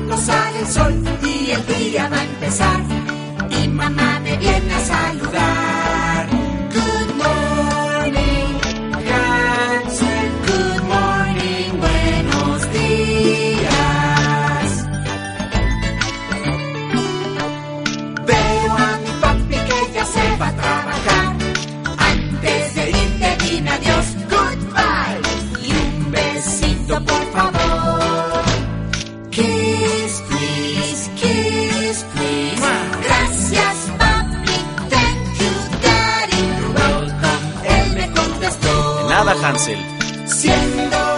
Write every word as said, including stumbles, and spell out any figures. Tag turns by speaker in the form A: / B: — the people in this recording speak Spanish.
A: pronto sale el sol y el día va a empezar. Y mamá me viene a saludar. Good morning, Hansel. Good morning, buenos días. Veo a mi papi que ya se va a trabajar. Antes de irte dime adiós, goodbye. Y un besito por favor. Kiss, please, kiss, please. Gracias, papi, thank you, daddy. You're welcome, él me contestó.
B: De nada, Hansel.
A: Siendo